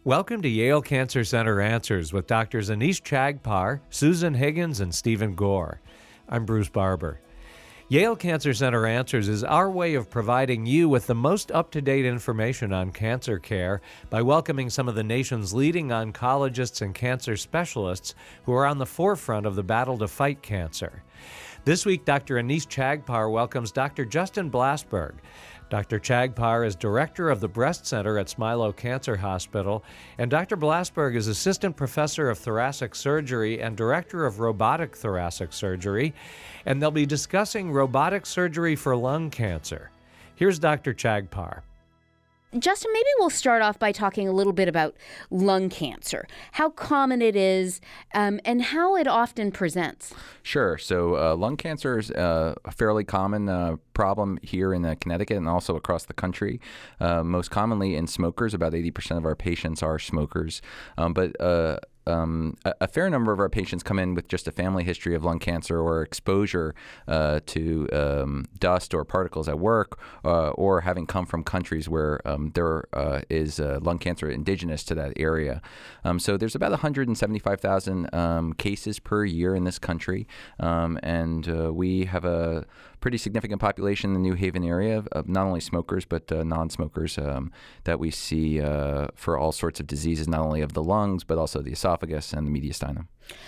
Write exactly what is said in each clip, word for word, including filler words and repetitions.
Welcome to Yale Cancer Center Answers with Doctors Anish Chagpar, Susan Higgins, and Stephen Gore. I'm Bruce Barber. Yale Cancer Center Answers is our way of providing you with the most up-to-date information on cancer care by welcoming some of the nation's leading oncologists and cancer specialists who are on the forefront of the battle to fight cancer. This week, Doctor Anish Chagpar welcomes Doctor Justin Blasberg. Doctor Chagpar is director of the Breast Center at Smilow Cancer Hospital, and Doctor Blasberg is assistant professor of thoracic surgery and director of robotic thoracic surgery, and they'll be discussing robotic surgery for lung cancer. Here's Doctor Chagpar. Justin, maybe we'll start off by talking a little bit about lung cancer, how common it is, um, and how it often presents. Sure. So uh, lung cancer is uh, a fairly common uh, problem here in uh, Connecticut and also across the country. Uh, most commonly in smokers. About eighty percent of our patients are smokers. Um, but uh, Um, a, a fair number of our patients come in with just a family history of lung cancer or exposure uh, to um, dust or particles at work, uh, or having come from countries where um, there uh, is uh, lung cancer indigenous to that area. Um, so there's about one hundred seventy-five thousand um, cases per year in this country, um, and uh, we have a pretty significant population in the New Haven area of, of not only smokers but uh, non-smokers um, that we see uh, for all sorts of diseases, not only of the lungs but also the esophagus and the mediastinum.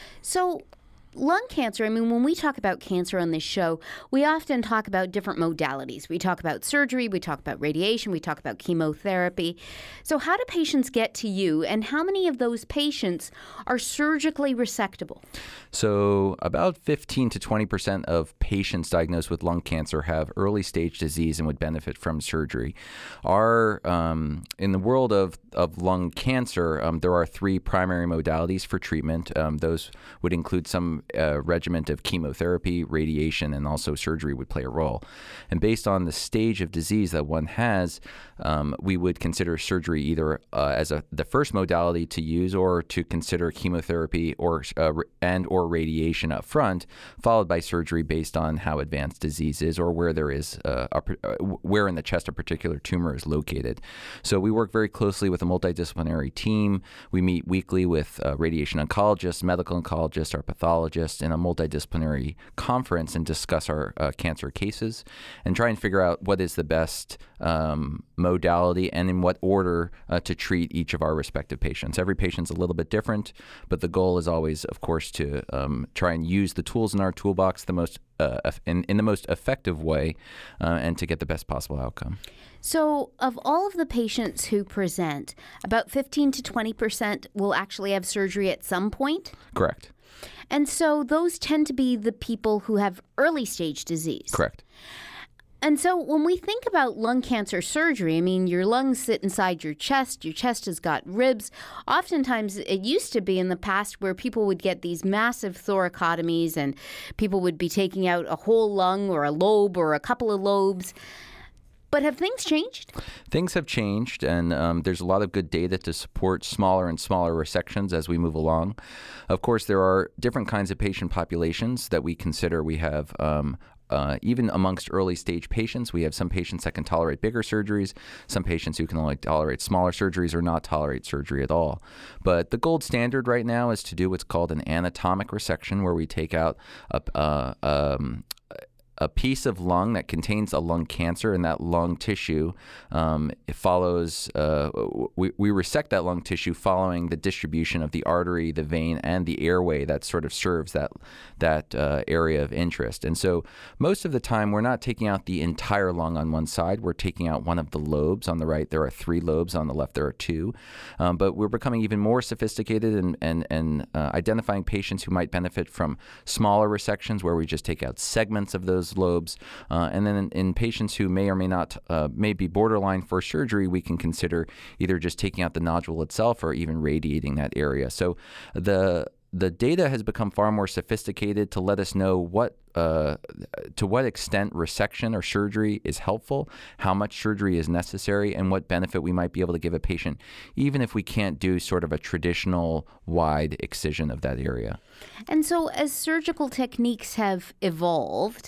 So lung cancer, I mean, when we talk about cancer on this show, we often talk about different modalities. We talk about surgery, we talk about radiation, we talk about chemotherapy. So how do patients get to you, and how many of those patients are surgically resectable? So about fifteen to twenty percent of patients diagnosed with lung cancer have early stage disease and would benefit from surgery. Our um, in the world of, of lung cancer, um, there are three primary modalities for treatment. Um, those would include some uh, regimen of chemotherapy, radiation, and also surgery would play a role. And based on the stage of disease that one has, um, we would consider surgery either uh, as a, the first modality to use, or to consider chemotherapy or uh, and or radiation up front, followed by surgery based on how advanced disease is or where there is uh, a, uh, where in the chest a particular tumor is located. So we work very closely with a multidisciplinary team. We meet weekly with uh, radiation oncologists, medical oncologists, our pathologists in a multidisciplinary conference and discuss our uh, cancer cases and try and figure out what is the best um, modality and in what order uh, to treat each of our respective patients. Every patient's a little bit different, but the goal is always, of course, to um, try and use the tools in our toolbox the most uh, in, in the most effective way uh, and to get the best possible outcome. So of all of the patients who present, about fifteen to twenty percent will actually have surgery at some point? Correct. And so those tend to be the people who have early stage disease. Correct. And so when we think about lung cancer surgery, I mean, your lungs sit inside your chest. Your chest has got ribs. Oftentimes, it used to be in the past where people would get these massive thoracotomies and people would be taking out a whole lung or a lobe or a couple of lobes. But have things changed? Things have changed, and um, there's a lot of good data to support smaller and smaller resections as we move along. Of course, there are different kinds of patient populations that we consider. We have um, Uh, even amongst early stage patients, we have some patients that can tolerate bigger surgeries, some patients who can only tolerate smaller surgeries or not tolerate surgery at all. But the gold standard right now is to do what's called an anatomic resection, where we take out a, uh, um, a piece of lung that contains a lung cancer, and that lung tissue, um, it follows, uh, we, we resect that lung tissue following the distribution of the artery, the vein, and the airway that sort of serves that, that uh, area of interest. And so most of the time, we're not taking out the entire lung on one side. We're taking out one of the lobes. On the right, there are three lobes. On the left, there are two. Um, but we're becoming even more sophisticated and, and, and uh, identifying patients who might benefit from smaller resections, where we just take out segments of those lobes. Uh, and then in, in patients who may or may not uh, may be borderline for surgery, we can consider either just taking out the nodule itself or even radiating that area. So the the data has become far more sophisticated to let us know what uh, to what extent resection or surgery is helpful, how much surgery is necessary, and what benefit we might be able to give a patient, even if we can't do sort of a traditional wide excision of that area. And so as surgical techniques have evolved,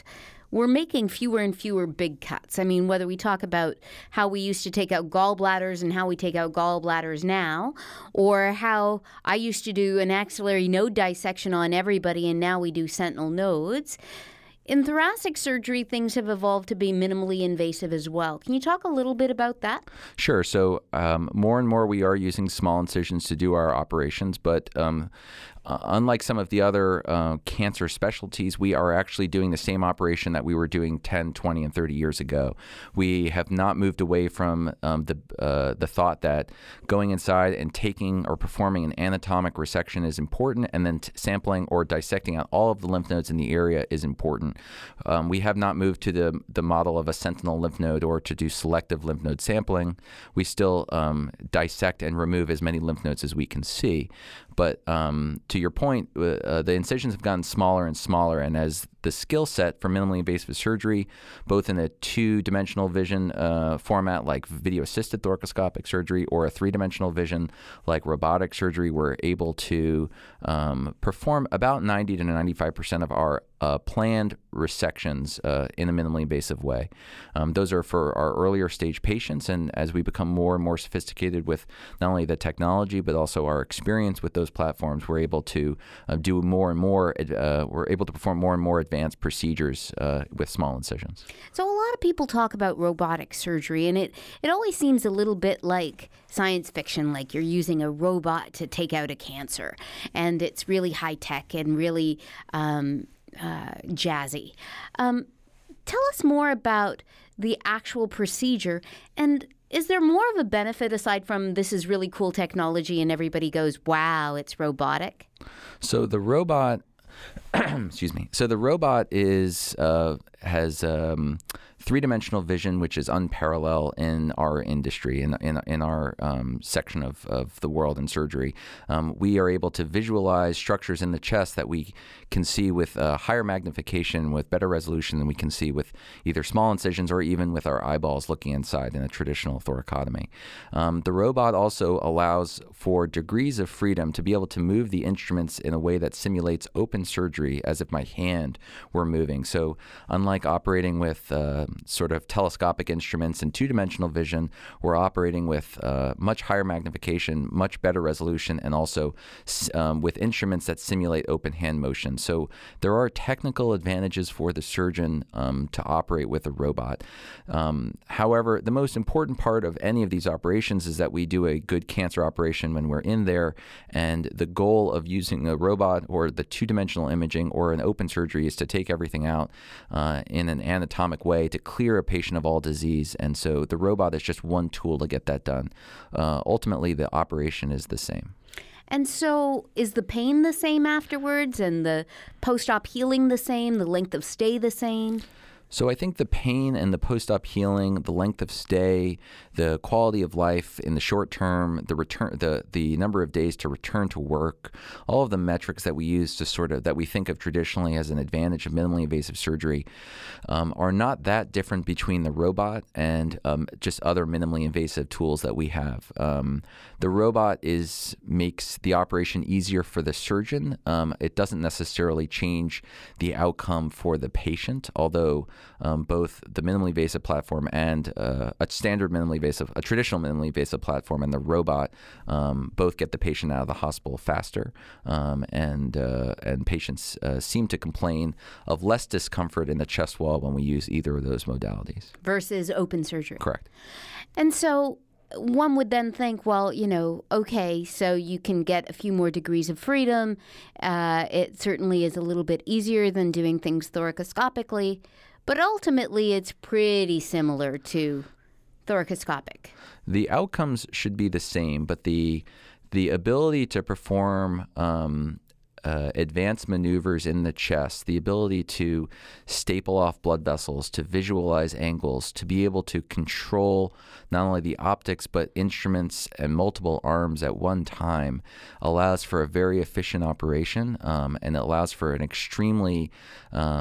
we're making fewer and fewer big cuts. I mean, whether we talk about how we used to take out gallbladders and how we take out gallbladders now, or how I used to do an axillary node dissection on everybody and now we do sentinel nodes. In thoracic surgery, things have evolved to be minimally invasive as well. Can you talk a little bit about that? Sure. So um, more and more we are using small incisions to do our operations, but um, uh, unlike some of the other uh, cancer specialties, we are actually doing the same operation that we were doing ten, twenty, and thirty years ago. We have not moved away from um, the uh, the thought that going inside and taking or performing an anatomic resection is important, and then t- sampling or dissecting out all of the lymph nodes in the area is important. Um, we have not moved to the the model of a sentinel lymph node or to do selective lymph node sampling. We still um, dissect and remove as many lymph nodes as we can see. But um, to your point, uh, the incisions have gotten smaller and smaller, and as the skill set for minimally invasive surgery, both in a two-dimensional vision uh, format like video-assisted thoracoscopic surgery or a three-dimensional vision like robotic surgery, we're able to um, perform about ninety to ninety-five percent of our uh, planned resections uh, in a minimally invasive way. Um, those are for our earlier stage patients, and as we become more and more sophisticated with not only the technology but also our experience with those platforms, we're able to uh, do more and more, uh, we're able to perform more and more advanced procedures uh, with small incisions. So a lot of people talk about robotic surgery, and it, it always seems a little bit like science fiction, like you're using a robot to take out a cancer, and it's really high-tech and really um, uh, jazzy. Um, tell us more about the actual procedure, and is there more of a benefit aside from this is really cool technology and everybody goes, wow, it's robotic? So the robot, excuse me. So the robot is uh, has um, three-dimensional vision, which is unparalleled in our industry, in in, in our um, section of, of the world in surgery. Um, we are able to visualize structures in the chest that we can see with uh, higher magnification, with better resolution than we can see with either small incisions or even with our eyeballs looking inside in a traditional thoracotomy. Um, the robot also allows for degrees of freedom to be able to move the instruments in a way that simulates open surgery as if my hand were moving. So unlike operating with uh, sort of telescopic instruments and two-dimensional vision, we're operating with uh, much higher magnification, much better resolution, and also um, with instruments that simulate open hand motion. So there are technical advantages for the surgeon um, to operate with a robot. Um, however, the most important part of any of these operations is that we do a good cancer operation when we're in there, and the goal of using a robot or the two-dimensional imaging or an open surgery is to take everything out uh, in an anatomic way to clear a patient of all disease. And so the robot is just one tool to get that done. Uh, ultimately, the operation is the same. And so is the pain the same afterwards and the post-op healing the same, the length of stay the same? So I think the pain and the post-op healing, the length of stay, the quality of life in the short term, the return, the the number of days to return to work, all of the metrics that we use to sort of that we think of traditionally as an advantage of minimally invasive surgery um, are not that different between the robot and um, just other minimally invasive tools that we have. Um, the robot is makes the operation easier for the surgeon. Um, it doesn't necessarily change the outcome for the patient, although Um, both the minimally invasive platform and uh, a standard minimally invasive, a traditional minimally invasive platform and the robot um, both get the patient out of the hospital faster, um, and uh, and patients uh, seem to complain of less discomfort in the chest wall when we use either of those modalities. Versus open surgery. Correct. And so one would then think, well, you know, okay, so you can get a few more degrees of freedom. Uh, it certainly is a little bit easier than doing things thoracoscopically. But ultimately, it's pretty similar to thoracoscopic. The outcomes should be the same, but the the ability to perform um, uh, advanced maneuvers in the chest, the ability to staple off blood vessels, to visualize angles, to be able to control not only the optics but instruments and multiple arms at one time allows for a very efficient operation, um, and it allows for an extremely um,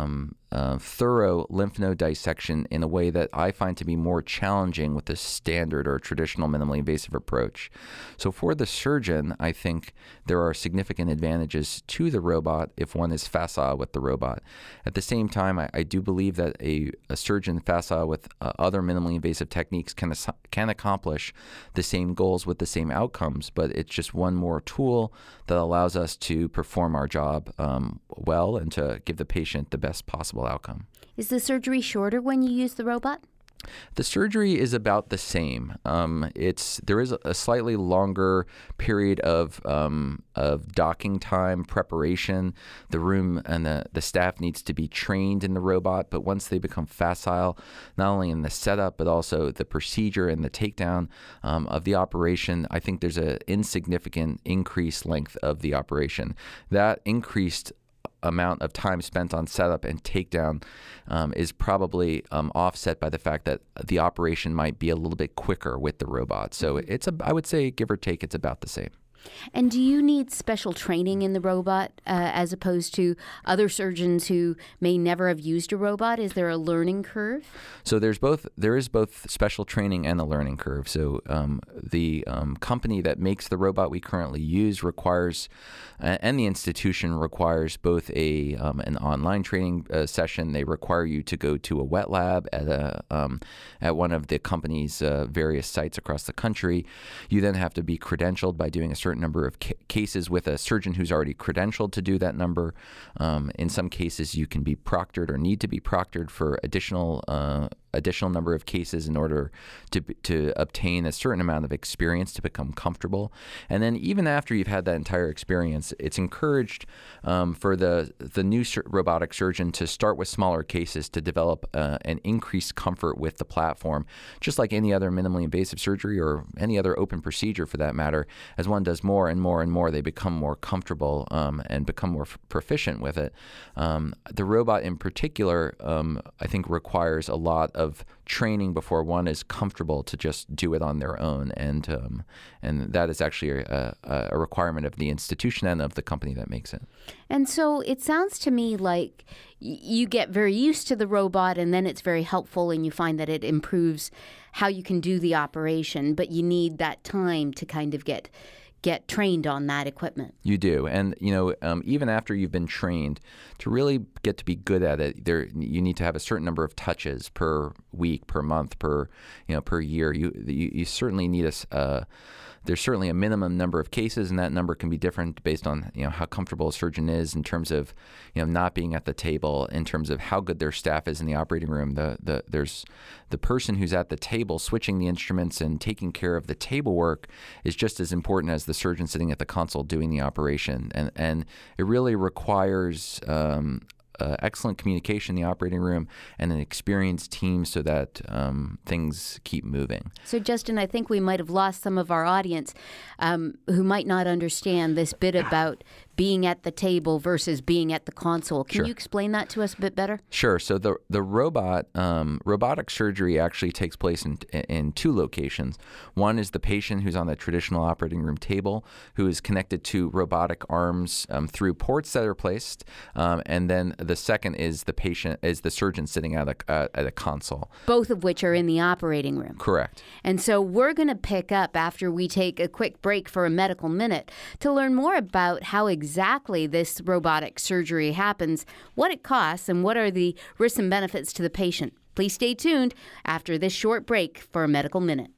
uh, thorough lymph node dissection in a way that I find to be more challenging with the standard or traditional minimally invasive approach. So for the surgeon, I think there are significant advantages to the robot if one is facile with the robot. At the same time, I, I do believe that a, a surgeon facile with uh, other minimally invasive techniques can, can accomplish the same goals with the same outcomes, but it's just one more tool that allows us to perform our job um, well and to give the patient the best possible outcome. Is the surgery shorter when you use the robot? The surgery is about the same. Um, it's there is a slightly longer period of um, of docking time, preparation. The room and the, the staff needs to be trained in the robot, but once they become facile, not only in the setup but also the procedure and the takedown um, of the operation, I think there's an insignificant increased length of the operation. That increased amount of time spent on setup and takedown um, is probably um, offset by the fact that the operation might be a little bit quicker with the robot. So it's a, I would say, give or take, it's about the same. And do you need special training in the robot uh, as opposed to other surgeons who may never have used a robot? Is there a learning curve? So there's both. There is both special training and a learning curve. So um, the um, company that makes the robot we currently use requires, uh, and the institution requires both a um, an online training uh, session. They require you to go to a wet lab at a um, at one of the company's uh, various sites across the country. You then have to be credentialed by doing a certain number of ca- cases with a surgeon who's already credentialed to do that number. Um, in some cases, you can be proctored or need to be proctored for additional uh, additional number of cases in order to to obtain a certain amount of experience to become comfortable. And then even after you've had that entire experience, it's encouraged um, for the the new sur- robotic surgeon to start with smaller cases to develop uh, an increased comfort with the platform, just like any other minimally invasive surgery or any other open procedure for that matter. As one does more and more and more, they become more comfortable um, and become more f- proficient with it. Um, the robot in particular, um, I think, requires a lot of training before one is comfortable to just do it on their own, and um, and that is actually a, a requirement of the institution and of the company that makes it. And so it sounds to me like y- you get very used to the robot, and then it's very helpful, and you find that it improves how you can do the operation, but you need that time to kind of get get trained on that equipment. You do. And, you know, um, even after you've been trained, to really get to be good at it, there you need to have a certain number of touches per week, per month, per, you know, per year. You you, you certainly need a, uh, there's certainly a minimum number of cases, and that number can be different based on, you know, how comfortable a surgeon is in terms of, you know, not being at the table, in terms of how good their staff is in the operating room. The the there's the person who's at the table switching the instruments and taking care of the table work is just as important as the surgeon sitting at the console doing the operation, and and it really requires um, Uh, excellent communication in the operating room and an experienced team so that um, things keep moving. So, Justin, I think we might have lost some of our audience um, who might not understand this bit about being at the table versus being at the console. Can Sure. you explain that to us a bit better? Sure. So the the robot um, robotic surgery actually takes place in in two locations. One is the patient who's on the traditional operating room table, who is connected to robotic arms um, through ports that are placed, um, and then the second is the patient is the surgeon sitting at a uh, at a console. Both of which are in the operating room. Correct. And so we're going to pick up after we take a quick break for a medical minute to learn more about how exactly this robotic surgery happens, what it costs, and what are the risks and benefits to the patient. Please stay tuned after this short break for a medical minute.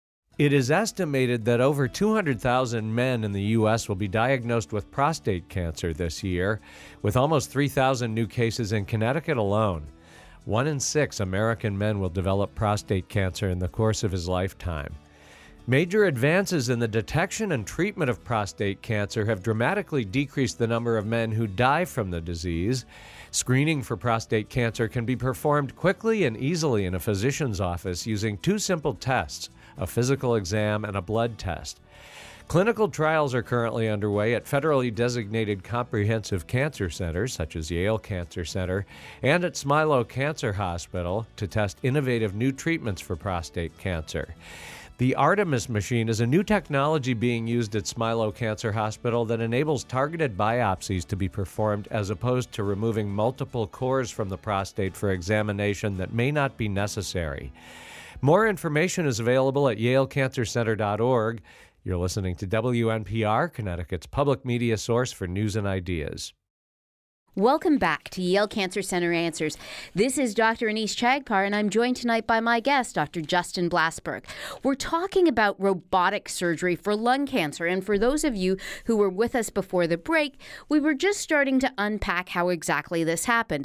It is estimated that over two hundred thousand men in the U S will be diagnosed with prostate cancer this year, with almost three thousand new cases in Connecticut alone. One in six American men will develop prostate cancer in the course of his lifetime. Major advances in the detection and treatment of prostate cancer have dramatically decreased the number of men who die from the disease. Screening for prostate cancer can be performed quickly and easily in a physician's office using two simple tests, a physical exam and a blood test. Clinical trials are currently underway at federally designated comprehensive cancer centers, such as Yale Cancer Center, and at Smilow Cancer Hospital to test innovative new treatments for prostate cancer. The Artemis machine is a new technology being used at Smilow Cancer Hospital that enables targeted biopsies to be performed as opposed to removing multiple cores from the prostate for examination that may not be necessary. More information is available at yale cancer center dot org. You're listening to W N P R, Connecticut's public media source for news and ideas. Welcome back to Yale Cancer Center Answers. This is Doctor Anees Chagpar, and I'm joined tonight by my guest, Doctor Justin Blasberg. We're talking about robotic surgery for lung cancer, and for those of you who were with us before the break, we were just starting to unpack how exactly this happened.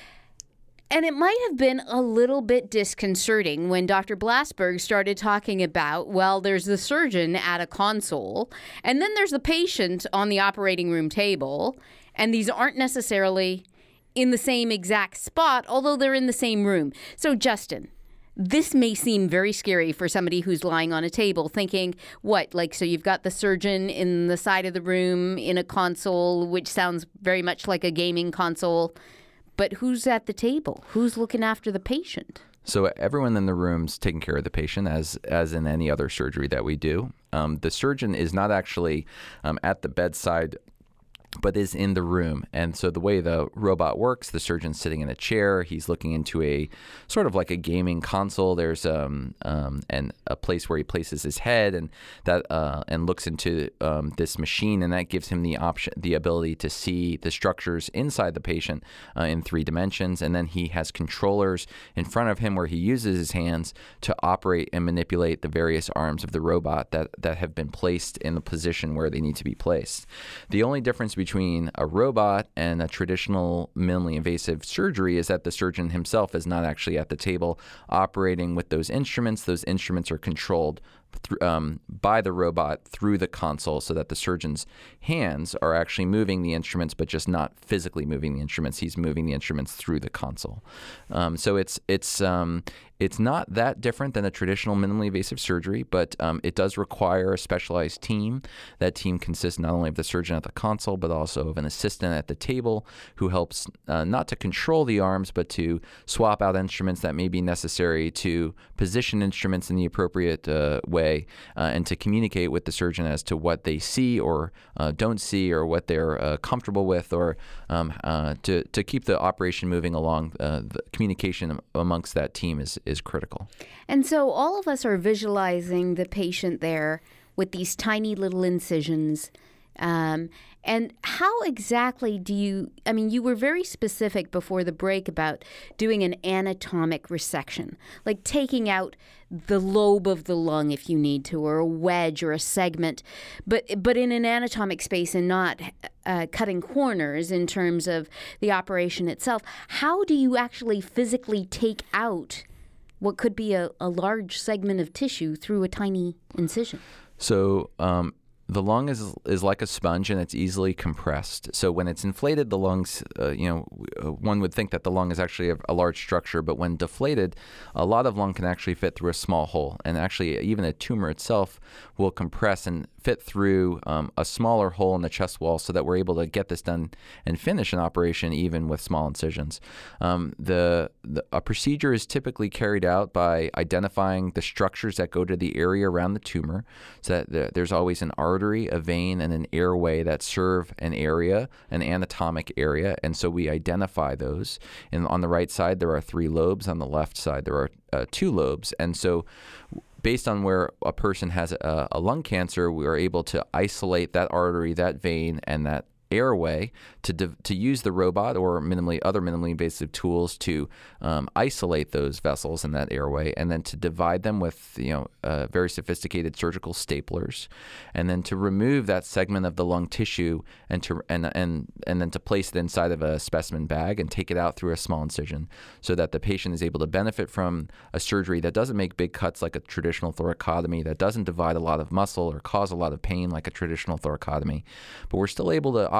And it might have been a little bit disconcerting when Doctor Blasberg started talking about, well, there's the surgeon at a console, and then there's the patient on the operating room table, and these aren't necessarily in the same exact spot, although they're in the same room. So, Justin, this may seem very scary for somebody who's lying on a table thinking, what, like, so you've got the surgeon in the side of the room in a console, which sounds very much like a gaming console, but who's at the table? Who's looking after the patient? So everyone in the room's taking care of the patient, as as in any other surgery that we do. Um, the surgeon is not actually um, at the bedside, but is in the room. And so the way the robot works, the surgeon's sitting in a chair. He's looking into a sort of like a gaming console. There's um, um, and a place where he places his head and that uh, and looks into um, this machine, and that gives him the option, the ability to see the structures inside the patient uh, in three dimensions. And then he has controllers in front of him where he uses his hands to operate and manipulate the various arms of the robot that that have been placed in the position where they need to be placed. The only difference between between a robot and a traditional minimally invasive surgery is that the surgeon himself is not actually at the table operating with those instruments. Those instruments are controlled Th- um, by the robot through the console, so that the surgeon's hands are actually moving the instruments, but just not physically moving the instruments. He's moving the instruments through the console. Um, so it's it's um, it's not that different than a traditional minimally invasive surgery, but um, it does require a specialized team. That team consists not only of the surgeon at the console, but also of an assistant at the table who helps uh, not to control the arms, but to swap out instruments that may be necessary, to position instruments in the appropriate uh, way. Uh, and to communicate with the surgeon as to what they see or uh, don't see, or what they're uh, comfortable with, or um, uh, to, to keep the operation moving along. Uh, the communication amongst that team is, is critical. And so all of us are visualizing the patient there with these tiny little incisions. Um, and how exactly do you, I mean, you were very specific before the break about doing an anatomic resection, like taking out the lobe of the lung if you need to, or a wedge or a segment, but but in an anatomic space and not uh, cutting corners in terms of the operation itself. How do you actually physically take out what could be a, a large segment of tissue through a tiny incision? So, um, the lung is is like a sponge, and it's easily compressed. So when it's inflated, the lungs, uh, you know, one would think that the lung is actually a, a large structure, but when deflated, a lot of lung can actually fit through a small hole. And actually, even a tumor itself will compress and fit through um, a smaller hole in the chest wall, so that we're able to get this done and finish an operation even with small incisions. Um, the, the a procedure is typically carried out by identifying the structures that go to the area around the tumor, so that the, there's always an artery, a vein, and an airway that serve an area, an anatomic area, and so we identify those. And on the right side, there are three lobes. On the left side, there are uh, two lobes. And so based on where a person has a, a lung cancer, we are able to isolate that artery, that vein, and that airway to de- to use the robot or minimally other minimally invasive tools to um, isolate those vessels in that airway, and then to divide them with you know uh, very sophisticated surgical staplers, and then to remove that segment of the lung tissue and to and and and then to place it inside of a specimen bag and take it out through a small incision, so that the patient is able to benefit from a surgery that doesn't make big cuts like a traditional thoracotomy, that doesn't divide a lot of muscle or cause a lot of pain like a traditional thoracotomy, but we're still able to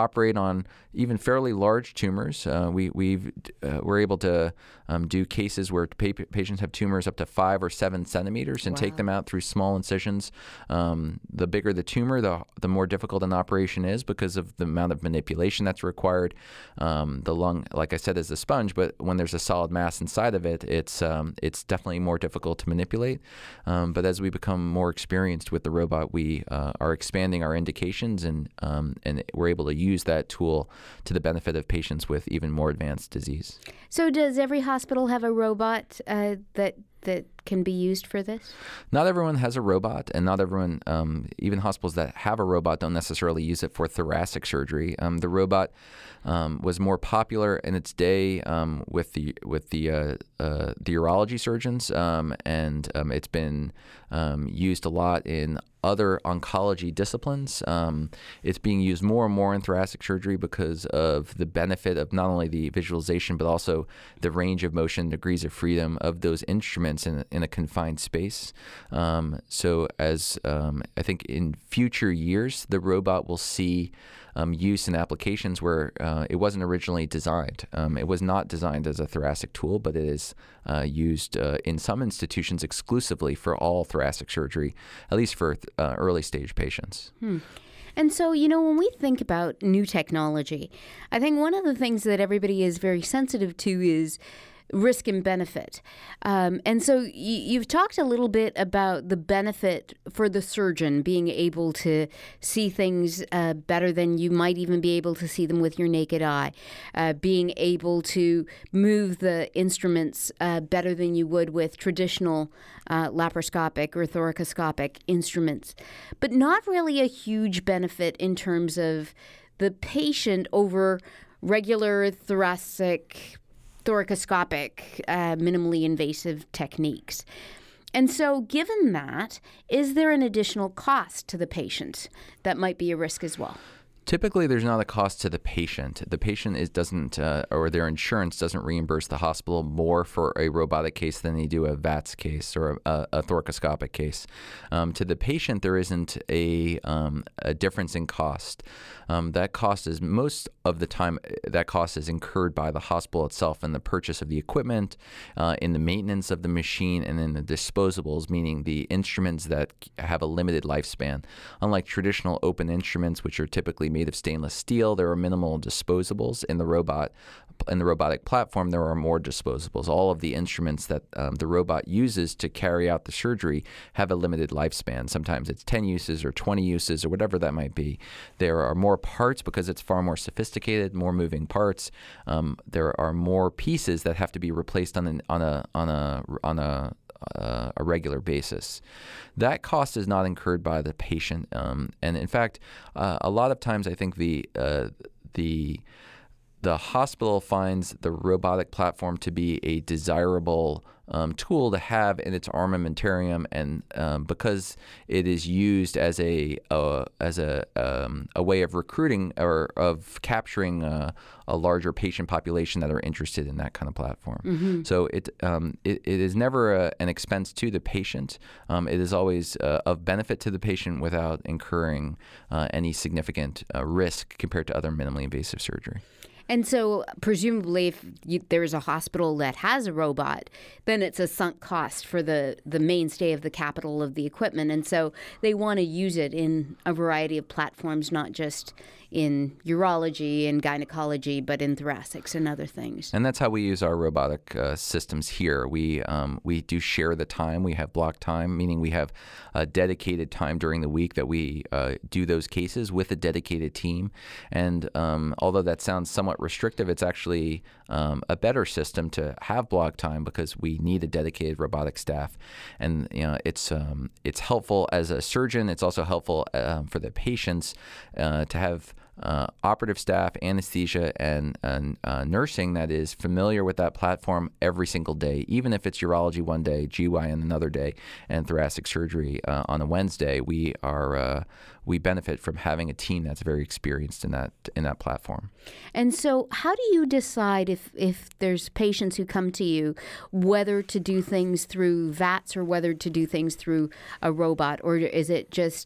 operate on even fairly large tumors. Uh, we we've uh, we're able to um, do cases where pa- patients have tumors up to five or seven centimeters and Wow. take them out through small incisions. Um, the bigger the tumor, the the more difficult an operation is because of the amount of manipulation that's required. Um, the lung, like I said, is a sponge, but when there's a solid mass inside of it, it's um, it's definitely more difficult to manipulate. Um, but as we become more experienced with the robot, we uh, are expanding our indications, and um, and we're able to use that tool to the benefit of patients with even more advanced disease. So does every hospital have a robot uh, that that can be used for this? Not everyone has a robot, and not everyone, um, even hospitals that have a robot, don't necessarily use it for thoracic surgery. Um, the robot um, was more popular in its day um, with the with the uh, uh, the urology surgeons, um, and um, it's been um, used a lot in other oncology disciplines. Um, it's being used more and more in thoracic surgery because of the benefit of not only the visualization, but also the range of motion, degrees of freedom of those instruments in, in a confined space. Um, so as um, I think in future years, the robot will see Um, use in applications where uh, it wasn't originally designed. Um, it was not designed as a thoracic tool, but it is uh, used uh, in some institutions exclusively for all thoracic surgery, at least for uh, early stage patients. Hmm. And so, you know, when we think about new technology, I think one of the things that everybody is very sensitive to is risk and benefit. Um, and so y- you've talked a little bit about the benefit for the surgeon being able to see things uh, better than you might even be able to see them with your naked eye, uh, being able to move the instruments uh, better than you would with traditional uh, laparoscopic or thoracoscopic instruments, but not really a huge benefit in terms of the patient over regular thoracic thoracoscopic, uh, minimally invasive techniques. And so given that, is there an additional cost to the patient that might be a risk as well? Typically, there's not a cost to the patient. The patient is doesn't, uh, or their insurance doesn't reimburse the hospital more for a robotic case than they do a V A T S case or a, a thoracoscopic case. Um, to the patient, there isn't a, um, a difference in cost. Um, that cost is most of the time that cost is incurred by the hospital itself in the purchase of the equipment, uh, in the maintenance of the machine, and in the disposables, meaning the instruments that have a limited lifespan. Unlike traditional open instruments, which are typically made of stainless steel, there are minimal disposables. In the robot, in the robotic platform, there are more disposables. All of the instruments that um, the robot uses to carry out the surgery have a limited lifespan. Sometimes it's ten uses or twenty uses or whatever that might be. There are more parts because it's far more sophisticated, more moving parts. Um, there are more pieces that have to be replaced on an, on a on a on a Uh, a regular basis. That cost is not incurred by the patient, um, and in fact, uh, a lot of times I think the uh, the the hospital finds the robotic platform to be a desirable um, tool to have in its armamentarium, and um, because it is used as a uh, as a um, a way of recruiting or of capturing uh, a larger patient population that are interested in that kind of platform. Mm-hmm. So it, um, it it is never a, an expense to the patient. Um, it is always uh, of benefit to the patient without incurring uh, any significant uh, risk compared to other minimally invasive surgery. And so presumably if you, there's a hospital that has a robot, then it's a sunk cost for the, the mainstay of the capital of the equipment. And so they want to use it in a variety of platforms, not just in urology and gynecology, but in thoracics and other things. And that's how we use our robotic uh, systems here. We um, we do share the time. We have block time, meaning we have a dedicated time during the week that we uh, do those cases with a dedicated team. And um, although that sounds somewhat restrictive, it's actually um, a better system to have block time because we need a dedicated robotic staff. And you know, it's um, it's helpful as a surgeon. It's also helpful um, for the patients uh, to have Uh, operative staff, anesthesia, and, and uh, nursing that is familiar with that platform every single day. Even if it's urology one day, G Y N another day, and thoracic surgery uh, on a Wednesday, we are uh, we benefit from having a team that's very experienced in that in that platform. And so, how do you decide if if there's patients who come to you whether to do things through V A T S or whether to do things through a robot, or is it just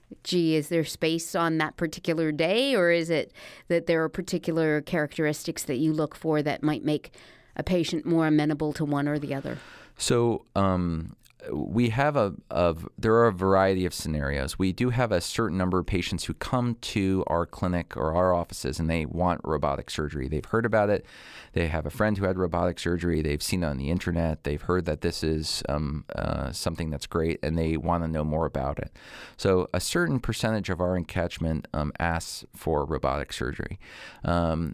gee, is there space on that particular day, or is it that there are particular characteristics that you look for that might make a patient more amenable to one or the other? So um, we have a, a there are a variety of scenarios. We do have a certain number of patients who come to our clinic or our offices and they want robotic surgery. They've heard about it. They have a friend who had robotic surgery. They've seen it on the internet. They've heard that this is um, uh, something that's great, and they want to know more about it. So a certain percentage of our encatchment um, asks for robotic surgery. Um,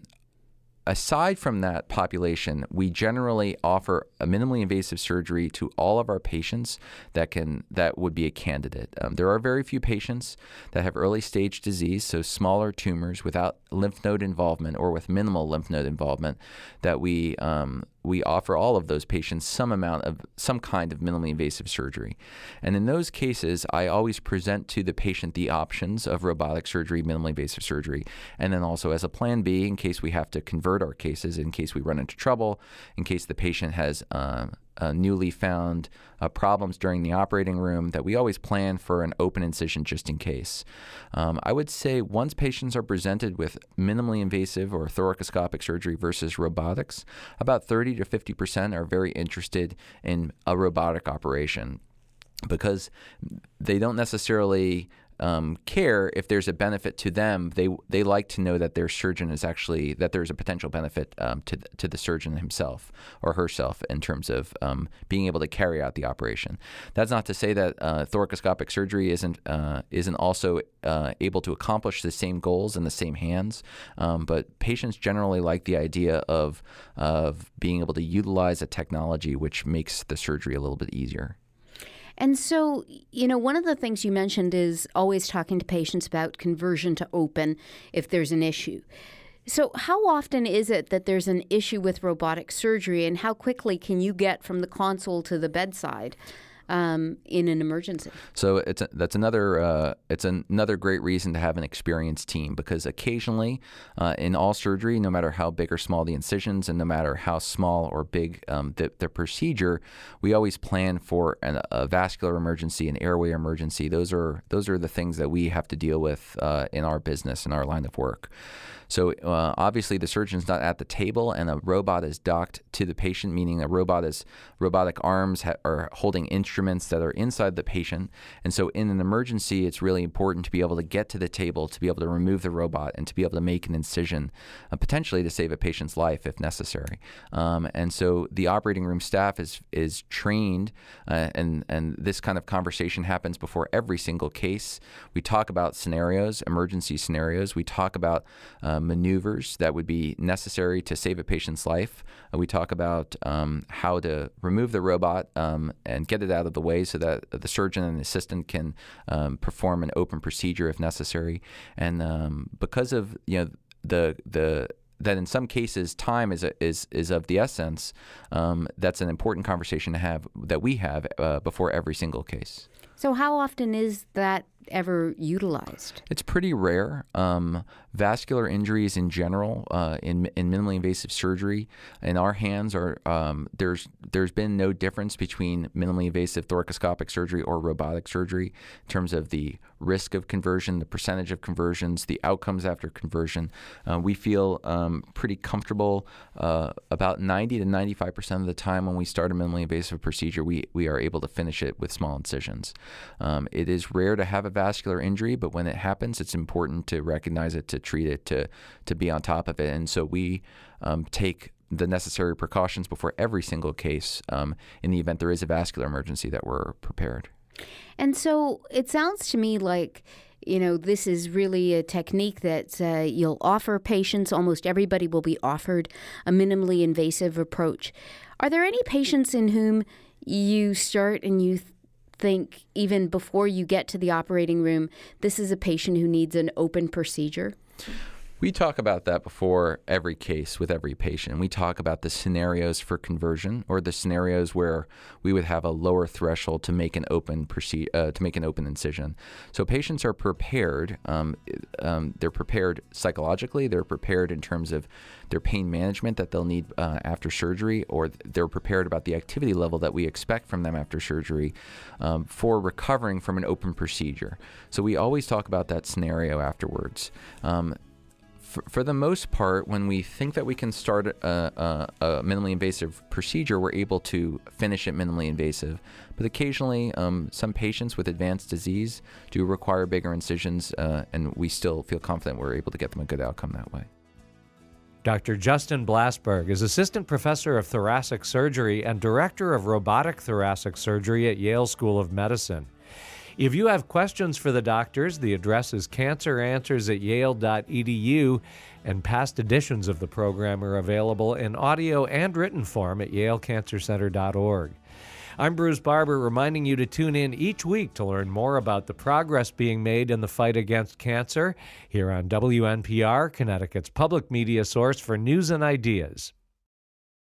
Aside from that population, we generally offer a minimally invasive surgery to all of our patients that can that would be a candidate. Um, there are very few patients that have early stage disease, so smaller tumors without lymph node involvement or with minimal lymph node involvement, that we um, we offer all of those patients some amount of some kind of minimally invasive surgery. And in those cases, I always present to the patient the options of robotic surgery, minimally invasive surgery, and then also as a plan B in case we have to convert our cases, in case we run into trouble, in case the patient has uh, uh, newly found uh, problems during the operating room, that we always plan for an open incision just in case. Um, I would say once patients are presented with minimally invasive or thoracoscopic surgery versus robotics, about thirty to fifty percent are very interested in a robotic operation because they don't necessarily Um, care if there's a benefit to them. They they like to know that their surgeon is actually, that there's a potential benefit um, to, to the surgeon himself or herself in terms of um, being able to carry out the operation. That's not to say that uh, thoracoscopic surgery isn't uh, isn't also uh, able to accomplish the same goals in the same hands, um, but patients generally like the idea of of being able to utilize a technology which makes the surgery a little bit easier. And so, you know, one of the things you mentioned is always talking to patients about conversion to open if there's an issue. So how often is it that there's an issue with robotic surgery, and how quickly can you get from the console to the bedside um, in an emergency? So it's a, that's another uh, it's another great reason to have an experienced team, because occasionally uh, in all surgery, no matter how big or small the incisions and no matter how small or big um, the, the procedure, we always plan for an, a vascular emergency, an airway emergency. Those are those are the things that we have to deal with uh, in our business, in our line of work. So uh, obviously the surgeon's not at the table and a robot is docked to the patient, meaning a robot is robotic arms ha- are holding instruments that are inside the patient. And so in an emergency, it's really important to be able to get to the table, to be able to remove the robot and to be able to make an incision, uh, potentially to save a patient's life if necessary. Um, and so the operating room staff is is trained, uh, and, and this kind of conversation happens before every single case. We talk about scenarios, emergency scenarios. We talk about uh, maneuvers that would be necessary to save a patient's life. Uh, we talk about um, how to remove the robot um, and get it out of the way so that the surgeon and the assistant can um, perform an open procedure if necessary. And um, because of you know the the that in some cases time is a, is is of the essence, um, that's an important conversation to have that we have uh, before every single case. So how often is that ever utilized? It's pretty rare. Um, vascular injuries in general, uh, in in minimally invasive surgery, in our hands are um, there's there's been no difference between minimally invasive thoracoscopic surgery or robotic surgery in terms of the risk of conversion, the percentage of conversions, the outcomes after conversion. Uh, we feel um, pretty comfortable uh, about ninety to ninety-five percent of the time when we start a minimally invasive procedure, we we are able to finish it with small incisions. Um, it is rare to have a vascular injury, but when it happens, it's important to recognize it, to treat it, to to be on top of it. And so we um, take the necessary precautions before every single case um, in the event there is a vascular emergency, that we're prepared. And so it sounds to me like, you know, this is really a technique that uh, you'll offer patients. Almost everybody will be offered a minimally invasive approach. Are there any patients in whom you start and you th- think even before you get to the operating room, this is a patient who needs an open procedure? We talk about that before every case with every patient. We talk about the scenarios for conversion, or the scenarios where we would have a lower threshold to make an open proce- uh, to make an open incision. So patients are prepared. Um, um, they're prepared psychologically. They're prepared in terms of their pain management that they'll need uh, after surgery, or they're prepared about the activity level that we expect from them after surgery um, for recovering from an open procedure. So we always talk about that scenario afterwards. Um, For, for the most part, when we think that we can start a, a, a minimally invasive procedure, we're able to finish it minimally invasive. But occasionally, um, some patients with advanced disease do require bigger incisions, uh, and we still feel confident we're able to get them a good outcome that way. Doctor Justin Blasberg is Assistant Professor of Thoracic Surgery and Director of Robotic Thoracic Surgery at Yale School of Medicine. If you have questions for the doctors, the address is cancer answers at yale dot e d u, and past editions of the program are available in audio and written form at yale cancer center dot org. I'm Bruce Barber, reminding you to tune in each week to learn more about the progress being made in the fight against cancer here on W N P R, Connecticut's public media source for news and ideas.